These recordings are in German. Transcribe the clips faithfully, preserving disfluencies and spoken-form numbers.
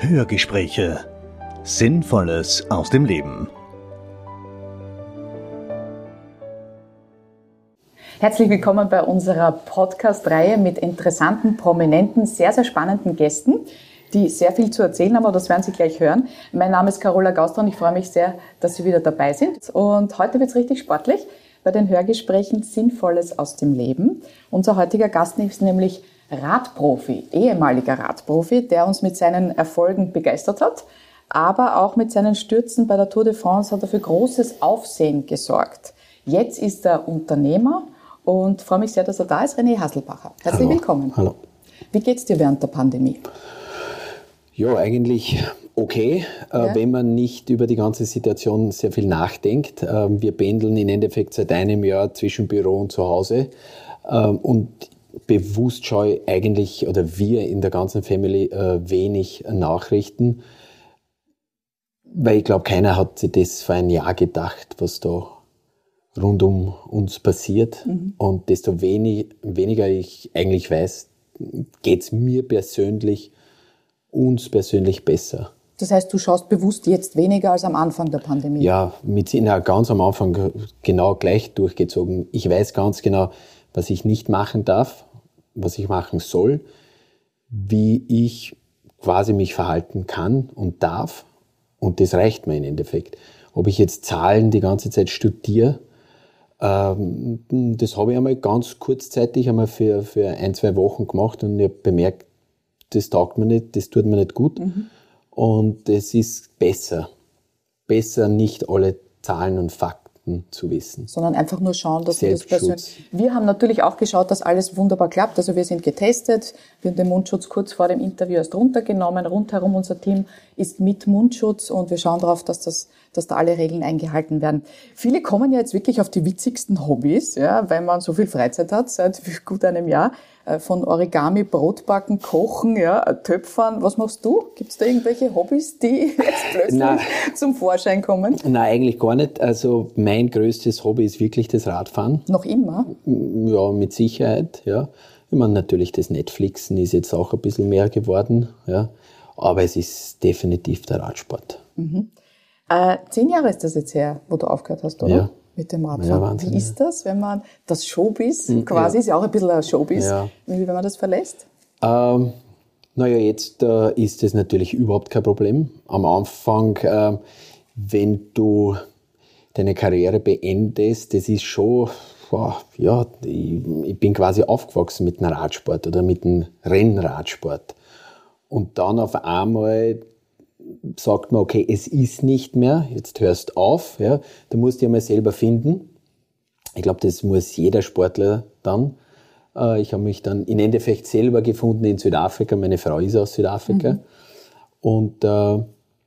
Hörgespräche. Sinnvolles aus dem Leben. Herzlich willkommen bei unserer Podcast-Reihe mit interessanten, prominenten, sehr, sehr spannenden Gästen, die sehr viel zu erzählen haben, aber das werden Sie gleich hören. Mein Name ist Carola Gauster und ich freue mich sehr, dass Sie wieder dabei sind. Und heute wird es richtig sportlich bei den Hörgesprächen Sinnvolles aus dem Leben. Unser heutiger Gast ist nämlich Radprofi, ehemaliger Radprofi, der uns mit seinen Erfolgen begeistert hat, aber auch mit seinen Stürzen bei der Tour de France hat er für großes Aufsehen gesorgt. Jetzt ist er Unternehmer und freue mich sehr, dass er da ist, René Hasselbacher. Herzlich Hallo. willkommen. Hallo. Wie geht's dir während der Pandemie? Ja, eigentlich okay, Ja. äh, wenn man nicht über die ganze Situation sehr viel nachdenkt. Äh, wir pendeln im Endeffekt seit einem Jahr zwischen Büro und zu Hause äh, und bewusst schaue ich eigentlich, oder wir in der ganzen Family, äh, wenig Nachrichten, weil ich glaube, keiner hat sich das vor ein Jahr gedacht, was da rund um uns passiert. Mhm. Und desto wenig, weniger ich eigentlich weiß, geht es mir persönlich, uns persönlich besser. Das heißt, du schaust bewusst jetzt weniger als am Anfang der Pandemie? Ja, mit Sinn, ja, ganz am Anfang genau gleich durchgezogen. Ich weiß ganz genau, was ich nicht machen darf, was ich machen soll, wie ich quasi mich verhalten kann und darf. Und das reicht mir im Endeffekt. Ob ich jetzt Zahlen die ganze Zeit studiere, ähm, das habe ich einmal ganz kurzzeitig einmal für, für ein, zwei Wochen gemacht und ich habe bemerkt, das taugt mir nicht, das tut mir nicht gut. Mhm. Und es ist besser, besser nicht alle Zahlen und Fakten zu wissen. Sondern einfach nur schauen, dass wir das persönlich... Wir haben natürlich auch geschaut, dass alles wunderbar klappt. Also wir sind getestet, wir haben den Mundschutz kurz vor dem Interview erst runtergenommen. Rundherum unser Team ist mit Mundschutz und wir schauen darauf, dass das, dass da alle Regeln eingehalten werden. Viele kommen ja jetzt wirklich auf die witzigsten Hobbys, ja, weil man so viel Freizeit hat seit gut einem Jahr. Von Origami, Brotbacken, Kochen, ja, Töpfern. Was machst du? Gibt es da irgendwelche Hobbys, die jetzt plötzlich Nein. zum Vorschein kommen? Nein, eigentlich gar nicht. Also mein größtes Hobby ist wirklich das Radfahren. Noch immer? Ja, mit Sicherheit, ja. Ich meine, natürlich das Netflixen ist jetzt auch ein bisschen mehr geworden, ja. Aber es ist definitiv der Radsport. Mhm. Äh, zehn Jahre ist das jetzt her, wo du aufgehört hast, oder? Ja. Mit dem Radfahren. Ja, Wahnsinn, wie ist das, wenn man das Showbiz, quasi, ja. ist ja auch ein bisschen ein Showbiz, ja. wenn man das verlässt? Ähm, naja, jetzt äh, ist das natürlich überhaupt kein Problem. Am Anfang, äh, wenn du deine Karriere beendest, das ist schon, wow, ja, ich, ich bin quasi aufgewachsen mit dem Radsport oder mit dem Rennradsport. Und dann auf einmal sagt man, okay, es ist nicht mehr, jetzt hörst auf, ja, du musst dich einmal selber finden. Ich glaube, das muss jeder Sportler dann. Äh, ich habe mich dann im Endeffekt selber gefunden in Südafrika, meine Frau ist aus Südafrika. Mhm. Und äh,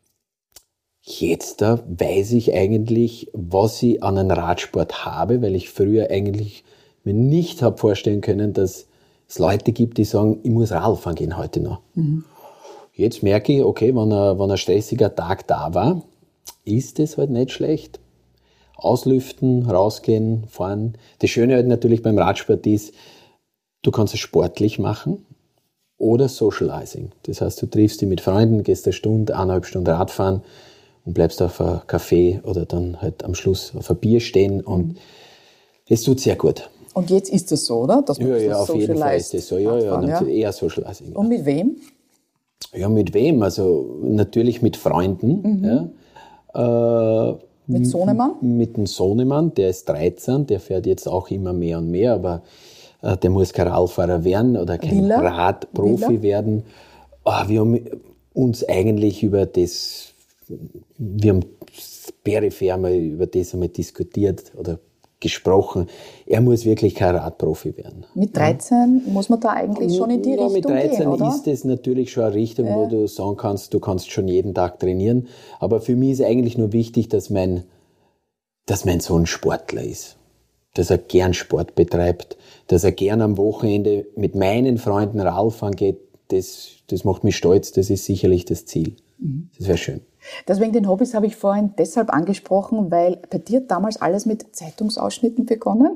jetzt äh, weiß ich eigentlich, was ich an einem Radsport habe, weil ich früher eigentlich mir nicht habe vorstellen können, dass es Leute gibt, die sagen, ich muss Radfahren gehen heute noch. Mhm. Jetzt merke ich, okay, wenn ein, wenn ein stressiger Tag da war, ist es halt nicht schlecht. Auslüften, rausgehen, fahren. Das Schöne halt natürlich beim Radsport ist, du kannst es sportlich machen oder Socializing. Das heißt, du triffst dich mit Freunden, gehst eine Stunde, eineinhalb Stunden Radfahren und bleibst auf einem Café oder dann halt am Schluss auf ein Bier stehen und es tut sehr gut. Und jetzt ist es so, oder? Dass man ja, ja, auf jeden Fall ist es so. Ja, ja, ja. Eher Socializing. Und mit wem? Ja, mit wem? Also natürlich mit Freunden. Mhm. Ja. Äh, mit Sohnemann? Mit dem Sohnemann, der ist dreizehn, der fährt jetzt auch immer mehr und mehr, aber äh, der muss kein Radfahrer werden oder kein Villa? Radprofi Villa? werden. Oh, wir haben uns eigentlich über das, wir haben peripher mal über das einmal diskutiert oder gesprochen. Er muss wirklich kein Radprofi werden. Mit dreizehn ja. muss man da eigentlich schon in die ja, Richtung mit dreizehn gehen, oder? ist das natürlich schon eine Richtung, ja. wo du sagen kannst, du kannst schon jeden Tag trainieren. Aber für mich ist eigentlich nur wichtig, dass mein, dass mein Sohn Sportler ist. Dass er gern Sport betreibt, dass er gern am Wochenende mit meinen Freunden Radfahren geht. Das, das macht mich stolz, das ist sicherlich das Ziel. Mhm. Das wäre schön. Deswegen den Hobbys habe ich vorhin deshalb angesprochen, weil bei dir damals alles mit Zeitungsausschnitten begonnen?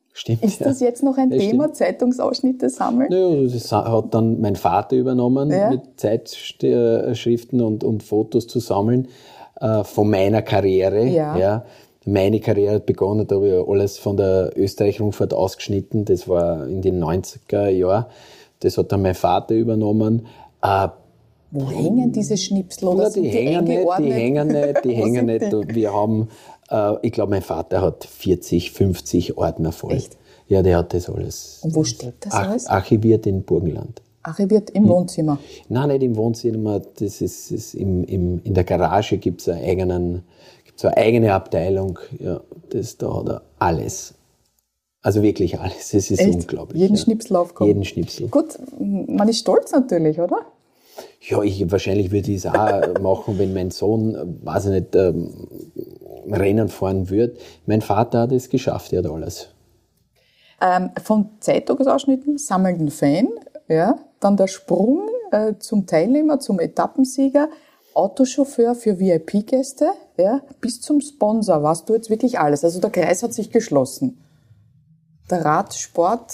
Stimmt. Ist das jetzt noch ein ja, Thema, stimmt. Zeitungsausschnitte sammeln? Naja, das hat dann mein Vater übernommen, ja. mit Zeitschriften und, und Fotos zu sammeln äh, von meiner Karriere. Ja. Ja. Meine Karriere hat begonnen, da habe ich alles von der Österreich-Rundfahrt ausgeschnitten. Das war in den neunziger Jahren. Das hat dann mein Vater übernommen. Äh, Wo hängen diese Schnipsel? Oder ja, sind die, die hängen nicht, die hängen nicht, die Wo hängen sind nicht. die? Wir haben, äh, ich glaube, mein Vater hat vierzig, fünfzig Ordner voll. Echt? Ja, der hat das alles. Und wo steht das Ach, alles? Archiviert in Burgenland. Archiviert im Wohnzimmer. Nein, nicht im Wohnzimmer. Das ist, ist im, im, in der Garage gibt es eine, eigenen, gibt's eine eigene Abteilung. Ja, das, da hat er alles. Also wirklich alles. Es ist Echt? unglaublich. Jeden ja. Schnipsel aufkommen. Jeden Schnipsel. Gut, man ist stolz natürlich, oder? Ja, ich, wahrscheinlich würde ich es auch machen, wenn mein Sohn, weiß ich nicht, ähm, Rennen fahren würde. Mein Vater hat es geschafft, er hat alles. Ähm, von Zeitungsausschnitten, sammelnden Fan, ja, dann der Sprung äh, zum Teilnehmer, zum Etappensieger, Autochauffeur für V I P-Gäste, ja, bis zum Sponsor warst du jetzt wirklich alles. Also der Kreis hat sich geschlossen. Der Radsport.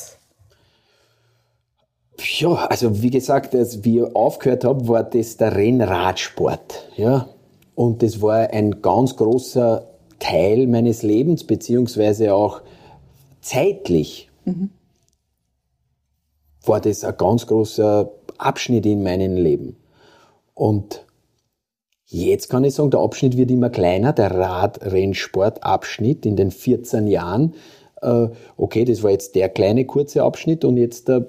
Ja, also wie gesagt, als wie ich aufgehört habe, war das der Rennradsport. Ja? Und das war ein ganz großer Teil meines Lebens, beziehungsweise auch zeitlich mhm. war das ein ganz großer Abschnitt in meinem Leben. Und jetzt kann ich sagen, der Abschnitt wird immer kleiner, der Radrennsportabschnitt in den vierzehn Jahren. Äh, okay, das war jetzt der kleine, kurze Abschnitt und jetzt äh,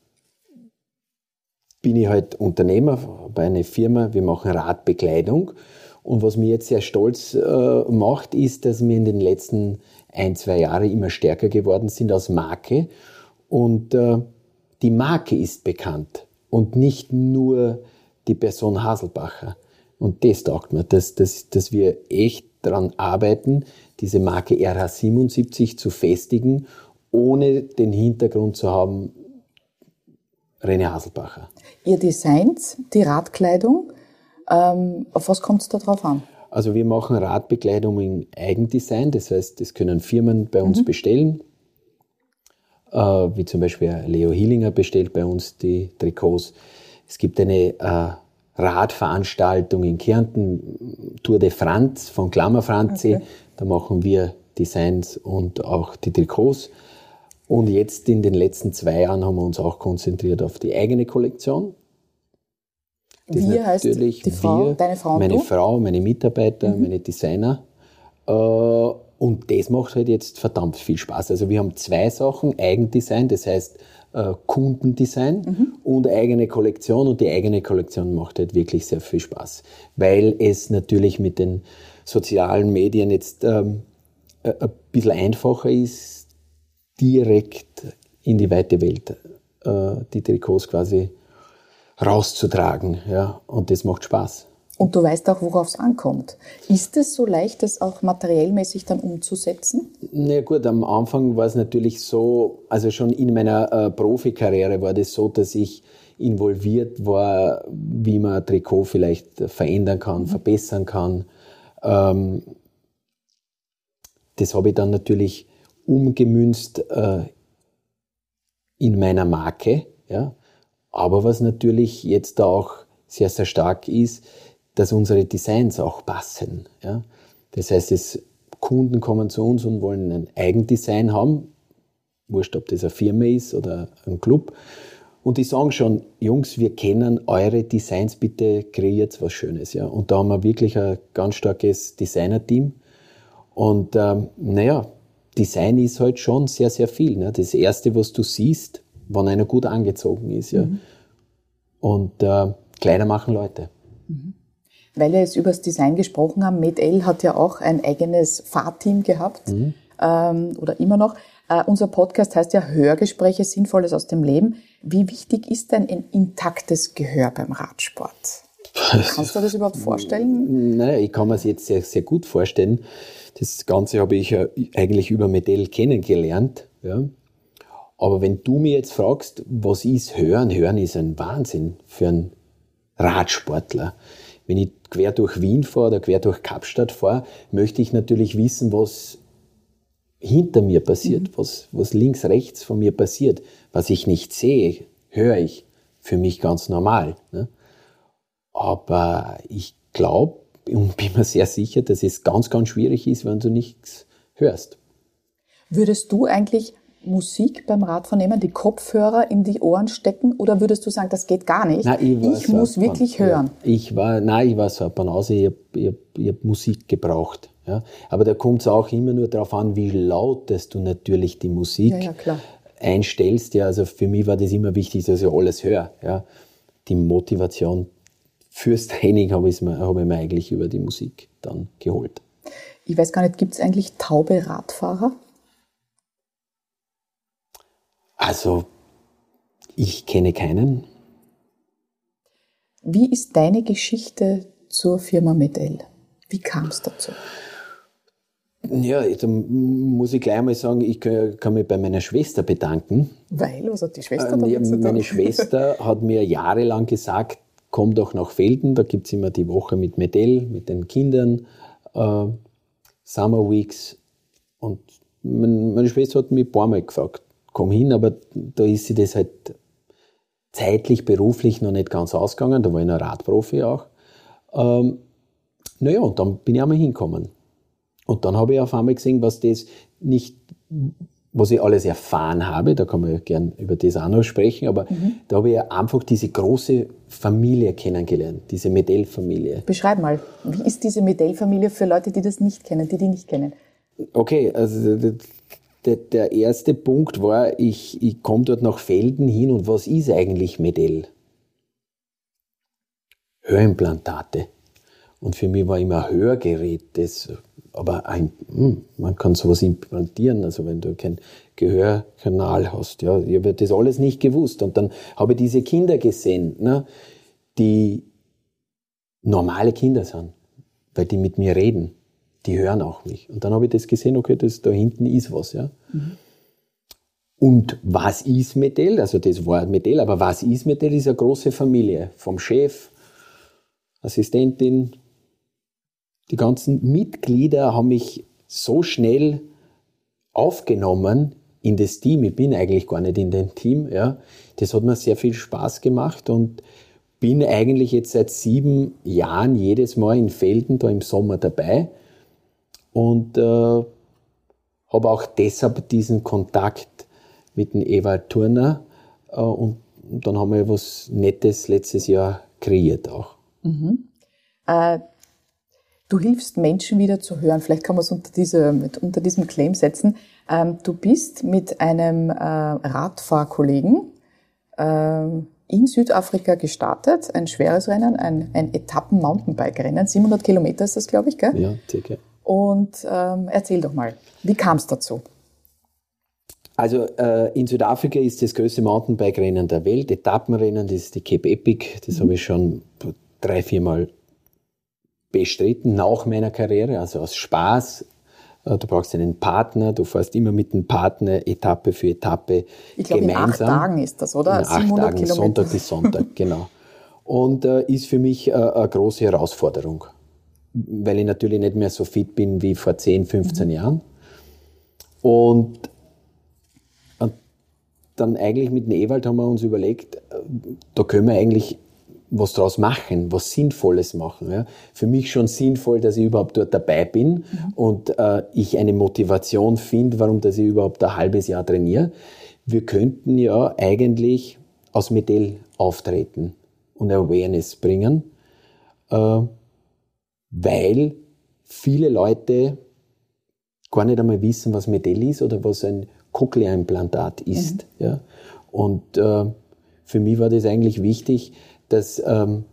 bin ich halt Unternehmer bei einer Firma, wir machen Radbekleidung. Und was mich jetzt sehr stolz äh, macht, ist, dass wir in den letzten ein, zwei Jahren immer stärker geworden sind als Marke. Und äh, die Marke ist bekannt und nicht nur die Person Haselbacher. Und das taugt mir, dass, dass, dass wir echt daran arbeiten, diese Marke R H siebenundsiebzig zu festigen, ohne den Hintergrund zu haben, René Haselbacher. Ihr Designt die Radkleidung, ähm, auf was kommt es da drauf an? Also wir machen Radbekleidung in Eigendesign, das heißt, das können Firmen bei uns mhm. bestellen, äh, wie zum Beispiel Leo Hillinger bestellt bei uns die Trikots. Es gibt eine äh, Radveranstaltung in Kärnten, Tour de France von Klammer Franzi, okay. Da machen wir Designs und auch die Trikots. Und jetzt in den letzten zwei Jahren haben wir uns auch konzentriert auf die eigene Kollektion. Das wir heißt die Frau, wir, deine Frau und meine du? Frau, meine Mitarbeiter, mhm. meine Designer. Und das macht halt jetzt verdammt viel Spaß. Also wir haben zwei Sachen, Eigendesign, das heißt Kundendesign mhm. und eigene Kollektion. Und die eigene Kollektion macht halt wirklich sehr viel Spaß, weil es natürlich mit den sozialen Medien jetzt ähm, ein bisschen einfacher ist, direkt in die weite Welt äh, die Trikots quasi rauszutragen. Ja? Und das macht Spaß. Und du weißt auch, worauf es ankommt. Ist es so leicht, das auch materiellmäßig dann umzusetzen? Na gut, am Anfang war es natürlich so, also schon in meiner äh, Profikarriere war das so, dass ich involviert war, wie man ein Trikot vielleicht verändern kann, mhm. verbessern kann. Ähm, das habe ich dann natürlich umgemünzt äh, in meiner Marke. Ja? Aber was natürlich jetzt auch sehr, sehr stark ist, dass unsere Designs auch passen. Ja? Das heißt, es, Kunden kommen zu uns und wollen ein Eigendesign haben, wurscht, ob das eine Firma ist oder ein Club. Und die sagen schon, Jungs, wir kennen eure Designs, bitte kreiert was Schönes. Ja? Und da haben wir wirklich ein ganz starkes Designer-Team. Und ähm, naja, Design ist halt schon sehr, sehr viel. Ne? Das Erste, was du siehst, wenn einer gut angezogen ist. Ja? Mhm. Und äh, Kleider machen Leute. Mhm. Weil wir jetzt über das Design gesprochen haben, Med-El hat ja auch ein eigenes Fahrteam gehabt, mhm. ähm, oder immer noch. Äh, unser Podcast heißt ja Hörgespräche, Sinnvolles aus dem Leben. Wie wichtig ist denn ein intaktes Gehör beim Radsport? Kannst du dir das überhaupt vorstellen? Naja, ich kann mir es jetzt sehr, sehr gut vorstellen. Das Ganze habe ich ja eigentlich über Med-El kennengelernt. Ja. Aber wenn du mir jetzt fragst, was ist Hören? Hören ist ein Wahnsinn für einen Radsportler. Wenn ich quer durch Wien fahre oder quer durch Kapstadt fahre, möchte ich natürlich wissen, was hinter mir passiert, mhm. was, was links, rechts von mir passiert, was ich nicht sehe, höre ich, für mich ganz normal. Ne? Aber ich glaube und bin mir sehr sicher, dass es ganz, ganz schwierig ist, wenn du nichts hörst. Würdest du eigentlich Musik beim Radfahren nehmen, die Kopfhörer in die Ohren stecken, oder würdest du sagen, das geht gar nicht? Nein, ich ich so muss wirklich Pan- hören. Ich war, nein, ich war so ein Banause, ich habe ich hab, ich hab Musik gebraucht. Ja? Aber da kommt es auch immer nur darauf an, wie laut dass du natürlich die Musik ja, ja, klar. einstellst. Ja, also für mich war das immer wichtig, dass ich alles höre. Ja? Die Motivation fürs Training habe ich, mir, habe ich mir eigentlich über die Musik dann geholt. Ich weiß gar nicht, gibt es eigentlich taube Radfahrer? Also, ich kenne keinen. Wie ist deine Geschichte zur Firma Medel? Wie kam es dazu? Ja, da muss ich gleich mal sagen, ich kann mich bei meiner Schwester bedanken. Weil, was hat die Schwester ähm, damit zu tun? Meine Schwester hat mir jahrelang gesagt, komm doch nach Velden, da gibt es immer die Woche mit Medel, mit den Kindern, äh, Summer Weeks. Und meine Schwester hat mich ein paar Mal gefragt, komm hin, aber da ist sie das halt zeitlich, beruflich noch nicht ganz ausgegangen, da war ich noch Radprofi auch. Ähm, naja, und dann bin ich einmal hingekommen. Und dann habe ich auf einmal gesehen, was das nicht, was ich alles erfahren habe, da kann man ja gern über das auch noch sprechen, aber mhm. da habe ich ja einfach diese große Familie kennengelernt, diese Medel-Familie. Beschreib mal, wie ist diese Medel-Familie für Leute, die das nicht kennen, die die nicht kennen? Okay, also der, der erste Punkt war, ich, ich komme dort nach Velden hin und was ist eigentlich Medel? Hörimplantate. Und für mich war immer ein Hörgerät, das, aber ein, man kann sowas implantieren, also wenn du keinen Gehörkanal hast. Ja, ich habe das alles nicht gewusst. Und dann habe ich diese Kinder gesehen, ne, die normale Kinder sind, weil die mit mir reden. Die hören auch mich. Und dann habe ich das gesehen, okay, das, da hinten ist was. Ja. Mhm. Und was ist Medel? Also das war Medel, aber was ist Medel? Ist eine große Familie. Vom Chef, Assistentin, die ganzen Mitglieder haben mich so schnell aufgenommen in das Team. Ich bin eigentlich gar nicht in dem Team. Ja. Das hat mir sehr viel Spaß gemacht und bin eigentlich jetzt seit sieben Jahren jedes Mal in Velden da im Sommer dabei und äh, habe auch deshalb diesen Kontakt mit dem Ewald Turner äh, und, und dann haben wir was Nettes letztes Jahr kreiert auch. Mhm. Äh, du hilfst Menschen wieder zu hören. Vielleicht kann man es unter, diese, mit, unter diesem Claim setzen. Ähm, du bist mit einem äh, Radfahrkollegen äh, in Südafrika gestartet. Ein schweres Rennen, ein, ein Etappen-Mountainbike-Rennen. siebenhundert Kilometer ist das, glaube ich, gell? Ja, circa. Und ähm, erzähl doch mal, wie kam es dazu? Also äh, in Südafrika ist das größte Mountainbike-Rennen der Welt. Etappenrennen, das ist die Cape Epic. Das mhm. habe ich schon drei, viermal bestritten nach meiner Karriere, also aus Spaß. Du brauchst einen Partner, du fährst immer mit dem Partner Etappe für Etappe ich glaub, gemeinsam. Ich glaube, in acht Tagen ist das, oder? In acht Tagen, Kilometer. Sonntag bis Sonntag, genau. Und äh, ist für mich äh, eine große Herausforderung, weil ich natürlich nicht mehr so fit bin wie vor zehn, fünfzehn mhm. Jahren. Und, und dann eigentlich mit dem Ewald haben wir uns überlegt, da können wir eigentlich was draus machen, was Sinnvolles machen. Ja. Für mich schon sinnvoll, dass ich überhaupt dort dabei bin mhm. und äh, ich eine Motivation finde, warum dass ich überhaupt ein halbes Jahr trainiere. Wir könnten ja eigentlich aus Medel auftreten und Awareness bringen, äh, weil viele Leute gar nicht einmal wissen, was Medel ist oder was ein Cochlea-Implantat ist. Mhm. Ja. Und äh, für mich war das eigentlich wichtig, dass ähm,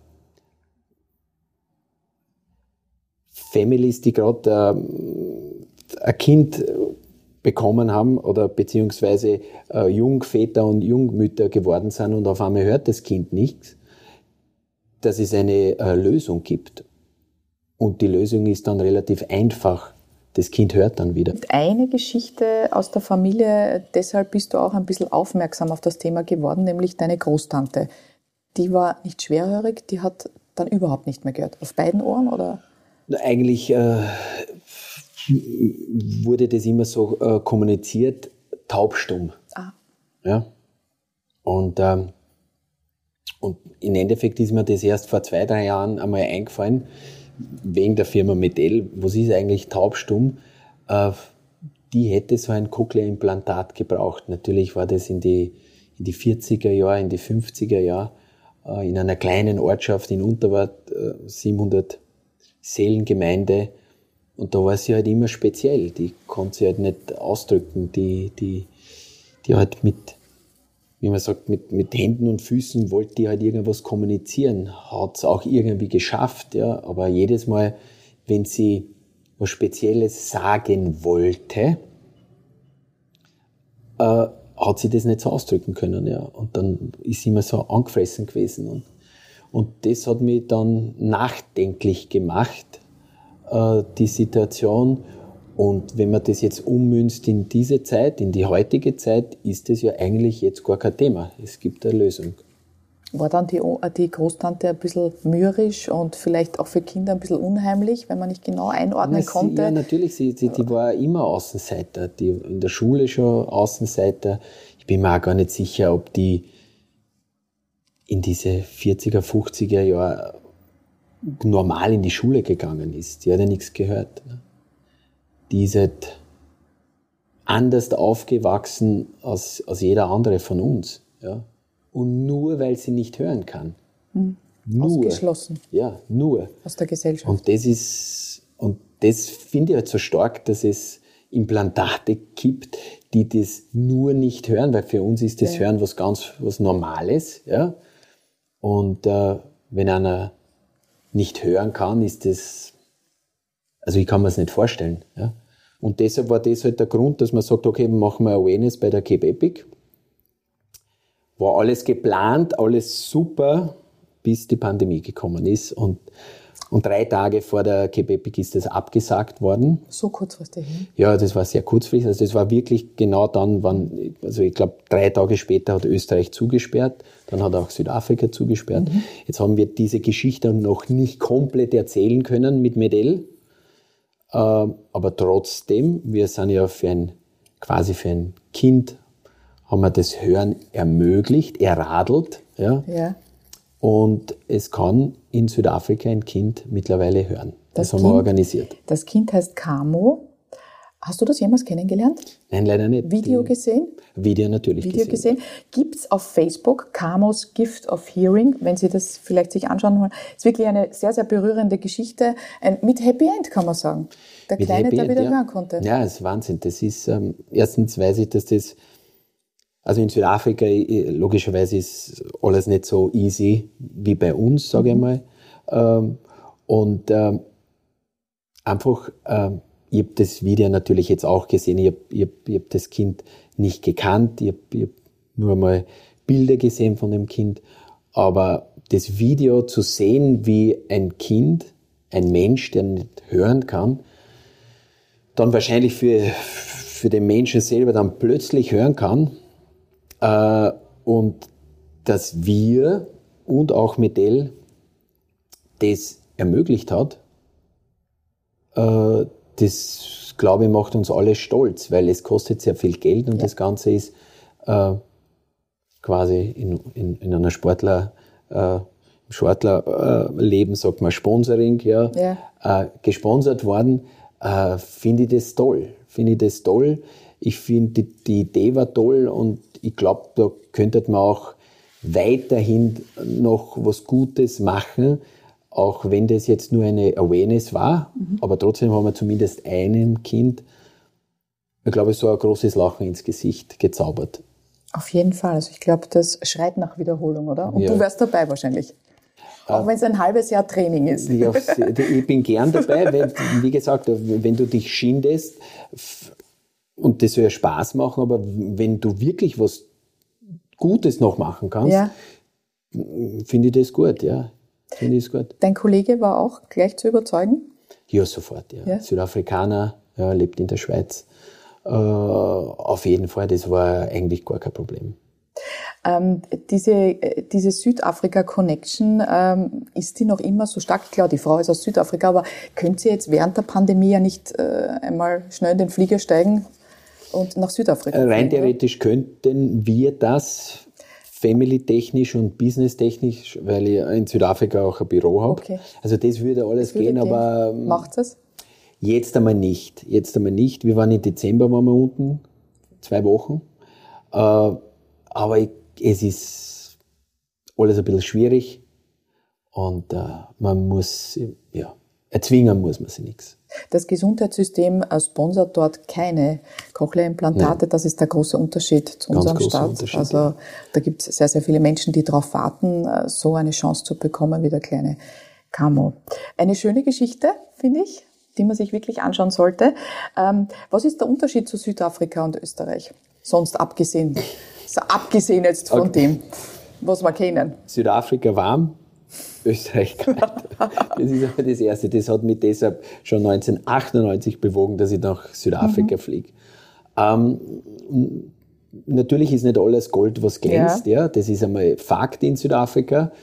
Families, die gerade ähm, ein Kind bekommen haben oder beziehungsweise äh, Jungväter und Jungmütter geworden sind und auf einmal hört das Kind nichts, dass es eine äh, Lösung gibt. Und die Lösung ist dann relativ einfach. Das Kind hört dann wieder. Eine Geschichte aus der Familie, deshalb bist du auch ein bisschen aufmerksam auf das Thema geworden, nämlich deine Großtante. Die war nicht schwerhörig, die hat dann überhaupt nicht mehr gehört. Auf beiden Ohren, oder? Eigentlich äh, wurde das immer so äh, kommuniziert, taubstumm. Ah. Ja. Und, ähm, und im Endeffekt ist mir das erst vor zwei, drei Jahren einmal eingefallen, wegen der Firma Medel, was ist eigentlich taubstumm? Äh, die hätte so ein Cochlea-Implantat gebraucht. Natürlich war das in die, in die vierziger Jahre, in die fünfziger Jahre, äh, in einer kleinen Ortschaft in Unterwart, äh, siebenhundert Seelengemeinde. Und da war sie halt immer speziell. Die konnte sie halt nicht ausdrücken. Die, die, die halt mit, wie man sagt, mit, mit Händen und Füßen wollte die halt irgendwas kommunizieren. Hat es auch irgendwie geschafft, ja. Aber jedes Mal, wenn sie was Spezielles sagen wollte, äh, hat sie das nicht so ausdrücken können, ja. Und dann ist sie immer so angefressen gewesen. Und, und das hat mich dann nachdenklich gemacht, äh, die Situation. Und wenn man das jetzt ummünzt in diese Zeit, in die heutige Zeit, ist das ja eigentlich jetzt gar kein Thema. Es gibt eine Lösung. War dann die, die Großtante ein bisschen mürrisch und vielleicht auch für Kinder ein bisschen unheimlich, wenn man nicht genau einordnen Na, sie, konnte? Ja, natürlich. Sie, sie, die war immer Außenseiter. Die, in der Schule schon Außenseiter. Ich bin mir auch gar nicht sicher, ob die in diese vierziger, fünfziger Jahre normal in die Schule gegangen ist. Die hat ja nichts gehört. Die ist halt anders aufgewachsen als, als jeder andere von uns. Ja. Und nur, weil sie nicht hören kann. Hm. Nur. Ausgeschlossen. Ja, nur. Aus der Gesellschaft. Und das ist, und das finde ich halt so stark, dass es Implantate gibt, die das nur nicht hören, weil für uns ist das ja. Hören was ganz, was Normales, ja. Und, äh, wenn einer nicht hören kann, ist das, also ich kann mir es nicht vorstellen, ja. Und deshalb war das halt der Grund, dass man sagt, okay, machen wir Awareness bei der Cape Epic. War alles geplant, alles super, bis die Pandemie gekommen ist. Und, und drei Tage vor der Cape Epic ist das abgesagt worden. So kurzfristig? Hm? Ja, das war sehr kurzfristig. Also das war wirklich genau dann, wann, also ich glaube, drei Tage später hat Österreich zugesperrt. Dann hat auch Südafrika zugesperrt. Mhm. Jetzt haben wir diese Geschichte noch nicht komplett erzählen können mit Medel. Äh, aber trotzdem, wir sind ja für ein, quasi für ein Kind, haben wir das Hören ermöglicht, erradelt. Ja. Ja. Und es kann in Südafrika ein Kind mittlerweile hören. Das, das haben kind, wir organisiert. Das Kind heißt Camo. Hast du das jemals kennengelernt? Nein, leider nicht. Video gesehen? Video natürlich Video gesehen. gesehen. Gibt es auf Facebook Camos Gift of Hearing, wenn Sie das vielleicht sich anschauen wollen. Ist wirklich eine sehr, sehr berührende Geschichte. Ein, mit Happy End, kann man sagen. Der mit Kleine, Happy der End, wieder ja. hören konnte. Ja, das ist Wahnsinn. Das ist, ähm, erstens weiß ich, dass das, also in Südafrika, logischerweise ist alles nicht so easy wie bei uns, sage ich mal. Ähm, und ähm, einfach, ähm, ich habe das Video natürlich jetzt auch gesehen, ich habe ich hab, ich hab das Kind nicht gekannt, ich habe hab nur mal Bilder gesehen von dem Kind, aber das Video zu sehen, wie ein Kind, ein Mensch, der nicht hören kann, dann wahrscheinlich für, für den Menschen selber dann plötzlich hören kann, äh, und dass wir und auch Medel das ermöglicht hat, äh, das, glaube ich, macht uns alle stolz, weil es kostet sehr viel Geld und ja. Das Ganze ist äh, quasi in, in, in einer Sportler, äh, Sportlerleben, äh, sagt man Sponsoring, ja, ja. Äh, gesponsert worden. Äh, finde ich das toll. Finde ich das toll. Ich finde, die, die Idee war toll und ich glaube, da könnte man auch weiterhin noch was Gutes machen, auch wenn das jetzt nur eine Awareness war, mhm. aber trotzdem haben wir zumindest einem Kind, ich glaube, so ein großes Lachen ins Gesicht gezaubert. Auf jeden Fall. Also ich glaube, das schreit nach Wiederholung, oder? Und ja. Du wärst dabei wahrscheinlich. Auch äh, wenn es ein halbes Jahr Training ist. Ja, ich bin gern dabei, weil, wie gesagt, wenn du dich schindest, und das soll ja Spaß machen, aber wenn du wirklich was Gutes noch machen kannst, ja. finde ich das gut, ja. Finde ich gut. Dein Kollege war auch gleich zu überzeugen? Ja, sofort, ja. ja. Südafrikaner, ja, lebt in der Schweiz. Äh, auf jeden Fall, das war eigentlich gar kein Problem. Ähm, diese, diese Südafrika-Connection, ähm, ist die noch immer so stark? Klar, die Frau ist aus Südafrika, aber könnt ihr jetzt während der Pandemie ja nicht äh, einmal schnell in den Flieger steigen und nach Südafrika fliegen? Rein theoretisch oder? Könnten wir das family-technisch und business-technisch, weil ich in Südafrika auch ein Büro habe. Okay. Also das würde alles das würde gehen, gehen, aber... Macht es? Jetzt einmal nicht. Jetzt einmal nicht. Wir waren im Dezember waren wir unten, zwei Wochen. Äh, aber ich, es ist alles ein bisschen schwierig und äh, man muss, ja, erzwingen muss man sich nichts. Das Gesundheitssystem sponsert dort keine Cochlea-Implantate. Das ist der große Unterschied zu Ganz unserem Staat. Also ja. Da gibt es sehr, sehr viele Menschen, die darauf warten, so eine Chance zu bekommen wie der kleine Camo. Eine schöne Geschichte, finde ich, die man sich wirklich anschauen sollte. Ähm, was ist der Unterschied zu Südafrika und Österreich? Sonst abgesehen, so abgesehen jetzt von okay. dem, was wir kennen. Südafrika warm, Österreich kalt. Das ist aber das Erste. Das hat mich deshalb schon neunzehnhundertachtundneunzig bewogen, dass ich nach Südafrika mhm. fliege. Ähm, natürlich ist nicht alles Gold, was glänzt. Ja. Ja, das ist einmal Fakt in Südafrika.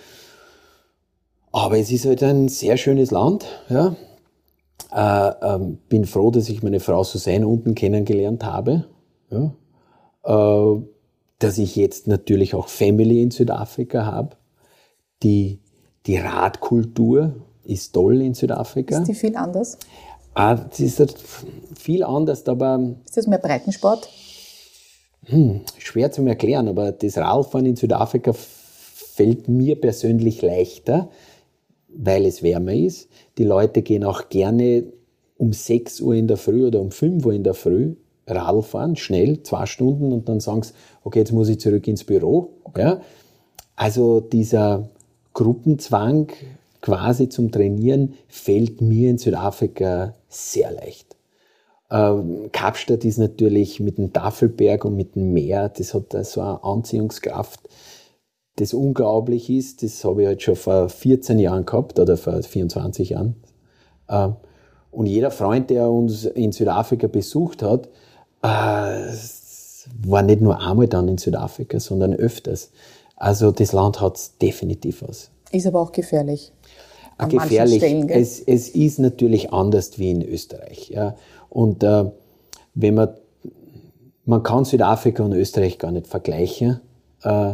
Aber es ist halt ein sehr schönes Land. Ja. Äh, ähm, bin froh, dass ich meine Frau Susanne unten kennengelernt habe. Ja. Äh, dass ich jetzt natürlich auch Family in Südafrika habe. Die Die Radkultur ist toll in Südafrika. Ist die viel anders? Ah, das ist halt viel anders, aber... Ist das mehr Breitensport? Hm, schwer zu erklären, aber das Radfahren in Südafrika fällt mir persönlich leichter, weil es wärmer ist. Die Leute gehen auch gerne um sechs Uhr in der Früh oder um fünf Uhr in der Früh Radl fahren, schnell, zwei Stunden, und dann sagen sie, okay, jetzt muss ich zurück ins Büro. Okay. Ja? Also dieser Gruppenzwang quasi zum Trainieren fällt mir in Südafrika sehr leicht. Ähm, Kapstadt ist natürlich mit dem Tafelberg und mit dem Meer, das hat so eine Anziehungskraft, das unglaublich ist. Das habe ich halt schon vor vierzehn Jahren gehabt oder vor vierundzwanzig Jahren. Ähm, und jeder Freund, der uns in Südafrika besucht hat, äh, war nicht nur einmal dann in Südafrika, sondern öfters. Also das Land hat es definitiv was. Ist aber auch gefährlich. An gefährlich. Stellen, es, es ist natürlich anders wie in Österreich. Ja. Und äh, wenn man, man kann Südafrika und Österreich gar nicht vergleichen. Äh,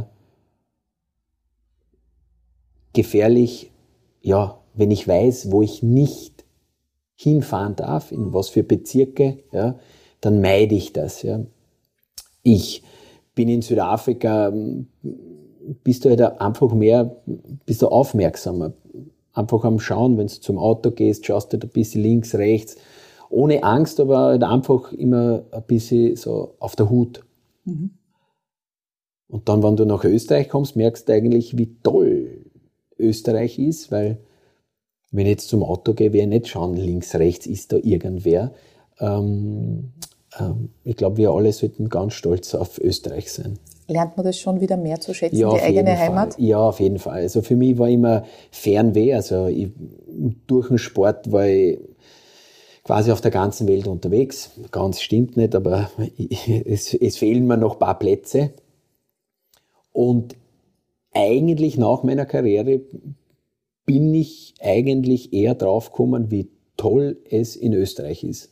gefährlich, ja, wenn ich weiß, wo ich nicht hinfahren darf, in was für Bezirke, ja, dann meide ich das. Ja. Ich bin in Südafrika, bist du halt einfach mehr, bist du aufmerksamer. Einfach am Schauen, wenn du zum Auto gehst, schaust du halt ein bisschen links, rechts, ohne Angst, aber halt einfach immer ein bisschen so auf der Hut. Mhm. Und dann, wenn du nach Österreich kommst, merkst du eigentlich, wie toll Österreich ist, weil wenn ich jetzt zum Auto gehe, werde ich nicht schauen, links, rechts, ist da irgendwer. Ähm, ähm, ich glaube, wir alle sollten ganz stolz auf Österreich sein. Lernt man das schon wieder mehr zu schätzen, ja, die eigene Heimat? Fall. Ja, auf jeden Fall. Also für mich war immer Fernweh. Also ich, durch den Sport war ich quasi auf der ganzen Welt unterwegs. Ganz stimmt nicht, aber ich, es, es fehlen mir noch ein paar Plätze. Und eigentlich nach meiner Karriere bin ich eigentlich eher draufgekommen, wie toll es in Österreich ist.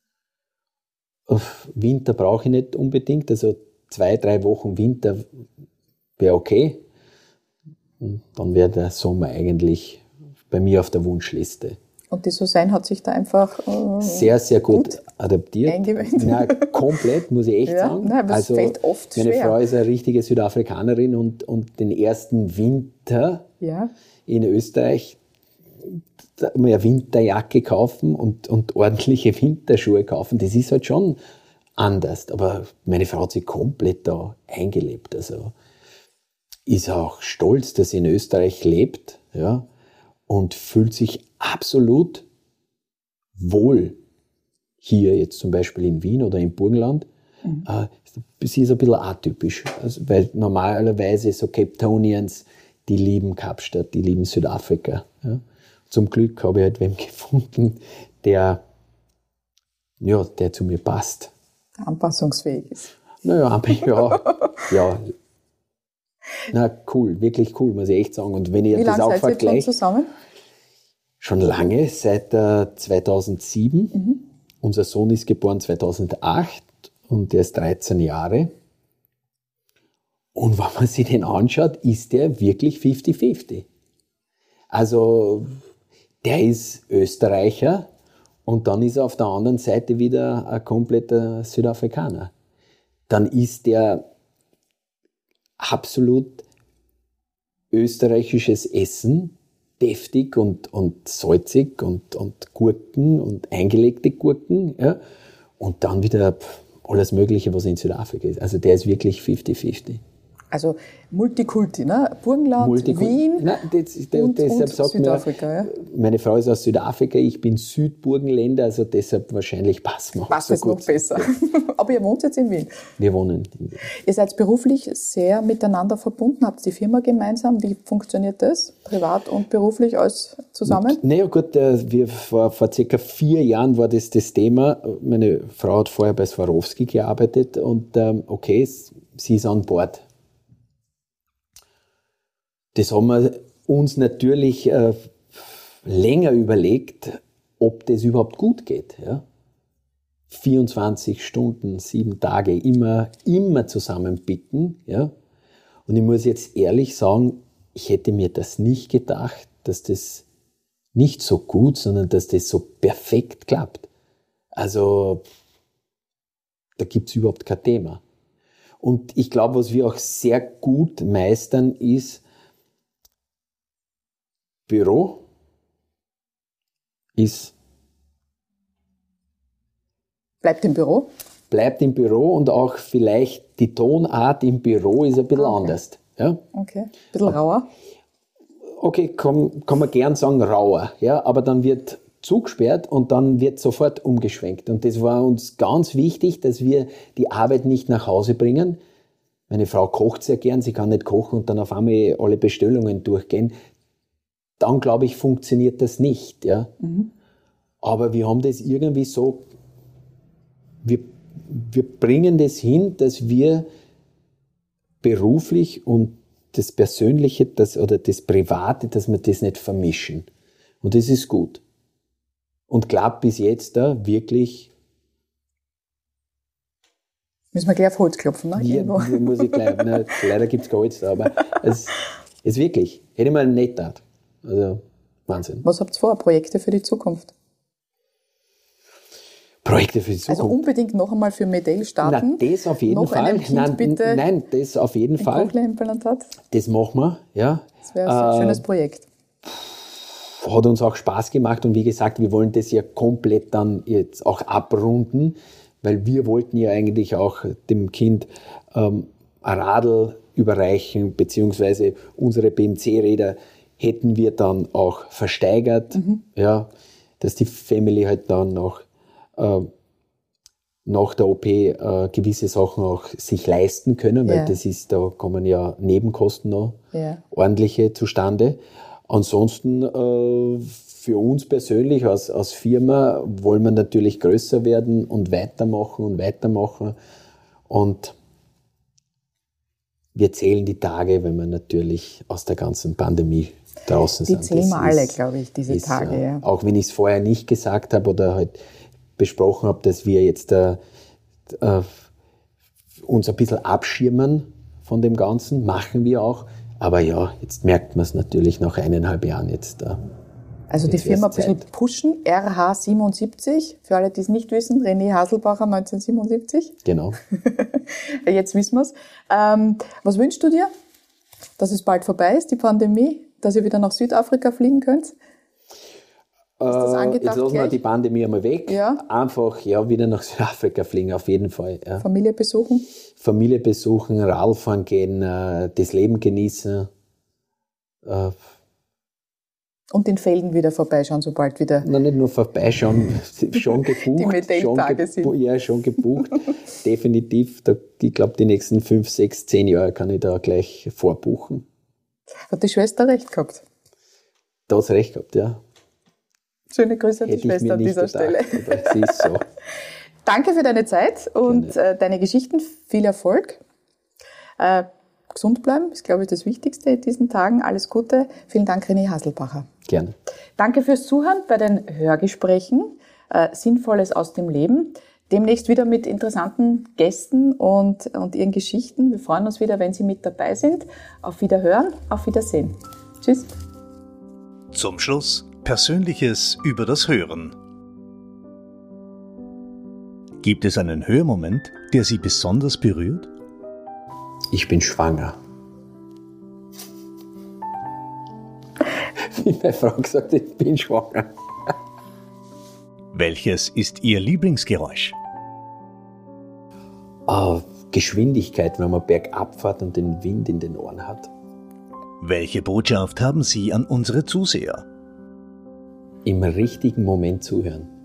Auf Winter brauche ich nicht unbedingt, also zwei, drei Wochen Winter wäre okay. Und dann wäre der Sommer eigentlich bei mir auf der Wunschliste. Und die Susanne hat sich da einfach äh, sehr, sehr gut, gut adaptiert. Eingewöhnt. Nein, komplett, muss ich echt ja, sagen. Nein, aber also, es fällt oft meine schwer. Frau ist eine richtige Südafrikanerin und, und den ersten Winter ja. in Österreich mal eine Winterjacke kaufen und, und ordentliche Winterschuhe kaufen, das ist halt schon anders. Aber meine Frau hat sich komplett da eingelebt. Also ist auch stolz, dass sie in Österreich lebt, ja, und fühlt sich absolut wohl hier jetzt zum Beispiel in Wien oder im Burgenland. Mhm. Äh, sie ist ein bisschen atypisch, also, weil normalerweise so Capetonians, die lieben Kapstadt, die lieben Südafrika. Ja. Zum Glück habe ich halt wen gefunden, der, ja, der zu mir passt. Anpassungsfähig ist. Naja, aber ja, ja, Na, cool, wirklich cool, muss ich echt sagen. Und wenn ich Wie das lange auch seid ihr jetzt schon vergleiche, zusammen? schon lange, seit äh, zweitausendsieben. Mhm. Unser Sohn ist geboren zweitausendacht und der ist dreizehn Jahre. Und wenn man sich den anschaut, ist der wirklich fünfzig fünfzig. Also, der ist Österreicher und dann ist er auf der anderen Seite wieder ein kompletter Südafrikaner. Dann ist der absolut österreichisches Essen, deftig und, und salzig und, und Gurken und eingelegte Gurken, ja, und dann wieder alles Mögliche, was in Südafrika ist. Also der ist wirklich fünfzig fünfzig. Also Multikulti, ne? Burgenland, Multikulti. Wien Nein, das, das, und, deshalb und sagt Südafrika. Mir, Ja? meine Frau ist aus Südafrika, ich bin Südburgenländer, also deshalb wahrscheinlich passt mir Passt so es noch gut. besser. Aber ihr wohnt jetzt in Wien. Wir wohnen in Wien. Ihr seid beruflich sehr miteinander verbunden, habt die Firma gemeinsam. Wie funktioniert das? Privat und beruflich alles zusammen? Naja gut, äh, wir, vor, vor circa vier Jahren war das das Thema. Meine Frau hat vorher bei Swarovski gearbeitet und ähm, okay, sie ist an Bord. Das haben wir uns natürlich äh, länger überlegt, ob das überhaupt gut geht. Ja? vierundzwanzig Stunden, sieben Tage, immer, immer zusammenbicken. Ja? Und ich muss jetzt ehrlich sagen, ich hätte mir das nicht gedacht, dass das nicht so gut, sondern dass das so perfekt klappt. Also, da gibt es überhaupt kein Thema. Und ich glaube, was wir auch sehr gut meistern, ist, Büro ist Bleibt im Büro? Bleibt im Büro und auch vielleicht die Tonart im Büro ist ein bisschen Okay. anders. Ja? Okay. Ein bisschen rauer? Okay, kann, kann man gern sagen rauer, ja? Aber dann wird zugesperrt und dann wird sofort umgeschwenkt. Und das war uns ganz wichtig, dass wir die Arbeit nicht nach Hause bringen. Meine Frau kocht sehr gern, sie kann nicht kochen und dann auf einmal alle Bestellungen durchgehen. Dann, glaube ich, funktioniert das nicht. Ja? Mhm. Aber wir haben das irgendwie so, wir, wir bringen das hin, dass wir beruflich und das Persönliche das, oder das Private, dass wir das nicht vermischen. Und das ist gut. Und klappt bis jetzt da wirklich. Müssen wir gleich auf Holz klopfen, ne? Hier, hier muss ich gleich, na, leider gibt es kein Holz da, aber es ist wirklich, hätte ich mal nicht gedacht. Also, Wahnsinn. Was habt ihr vor? Projekte für die Zukunft? Projekte für die Zukunft? Also unbedingt noch einmal für Medell starten. Na, das auf jeden noch Fall. Einem kind nein, bitte nein, das auf jeden Fall. Cochlea-Implantat. Das machen wir, ja. Das wäre ein äh, schönes Projekt. Hat uns auch Spaß gemacht und wie gesagt, wir wollen das ja komplett dann jetzt auch abrunden, weil wir wollten ja eigentlich auch dem Kind ähm, ein Radl überreichen, beziehungsweise unsere B M C-Räder hätten wir dann auch versteigert, mhm. ja, dass die Family halt dann noch äh, nach der O P äh, gewisse Sachen auch sich leisten können, weil ja. das ist, da kommen ja Nebenkosten noch ja. ordentliche zustande. Ansonsten äh, für uns persönlich als, als Firma wollen wir natürlich größer werden und weitermachen und weitermachen. Und wir zählen die Tage, wenn wir natürlich aus der ganzen Pandemie draußen die sind. Die zählen wir alle, ist, glaube ich, diese ist, Tage. Äh, ja. Auch wenn ich es vorher nicht gesagt habe oder halt besprochen habe, dass wir jetzt äh, äh, uns ein bisschen abschirmen von dem Ganzen, machen wir auch. Aber ja, jetzt merkt man es natürlich nach eineinhalb Jahren jetzt. Äh, also die Firma ein bisschen pushen, R H siebenundsiebzig, für alle, die es nicht wissen, René Haselbacher neunzehnhundertsiebenundsiebzig. Genau. Jetzt wissen wir es. Ähm, was wünschst du dir? Dass es bald vorbei ist, die Pandemie, dass ihr wieder nach Südafrika fliegen könnt? Ist das angedacht? Jetzt lassen wir gleich? die Pandemie einmal weg. Ja. Einfach ja, wieder nach Südafrika fliegen, auf jeden Fall. Ja. Familie besuchen? Familie besuchen, Radfahren gehen, das Leben genießen. Und den Felden wieder vorbeischauen, sobald wieder... Nein, nicht nur vorbeischauen, schon gebucht. Die Medell-Tage schon gebu- sind. Ja, schon gebucht. Definitiv. Da, ich glaube, die nächsten fünf, sechs, zehn Jahre kann ich da gleich vorbuchen. Hat die Schwester recht gehabt? Da hat sie recht gehabt, ja. Schöne Grüße an die Hätte Schwester an dieser gedacht, Stelle. Aber sie ist so. Danke für deine Zeit und äh, deine Geschichten. Viel Erfolg. Äh, gesund bleiben, ist, glaube ich, das Wichtigste in diesen Tagen. Alles Gute. Vielen Dank, René Haselbacher. Gerne. Danke fürs Zuhören bei den Hörgesprächen. Äh, Sinnvolles aus dem Leben. Demnächst wieder mit interessanten Gästen und, und ihren Geschichten. Wir freuen uns wieder, wenn Sie mit dabei sind. Auf Wiederhören, auf Wiedersehen. Tschüss. Zum Schluss Persönliches über das Hören. Gibt es einen Hörmoment, der Sie besonders berührt? Ich bin schwanger. Wie meine Frau gesagt hat, ich bin schwanger. Welches ist Ihr Lieblingsgeräusch? Oh, Geschwindigkeit, wenn man bergab fährt und den Wind in den Ohren hat. Welche Botschaft haben Sie an unsere Zuseher? Im richtigen Moment zuhören.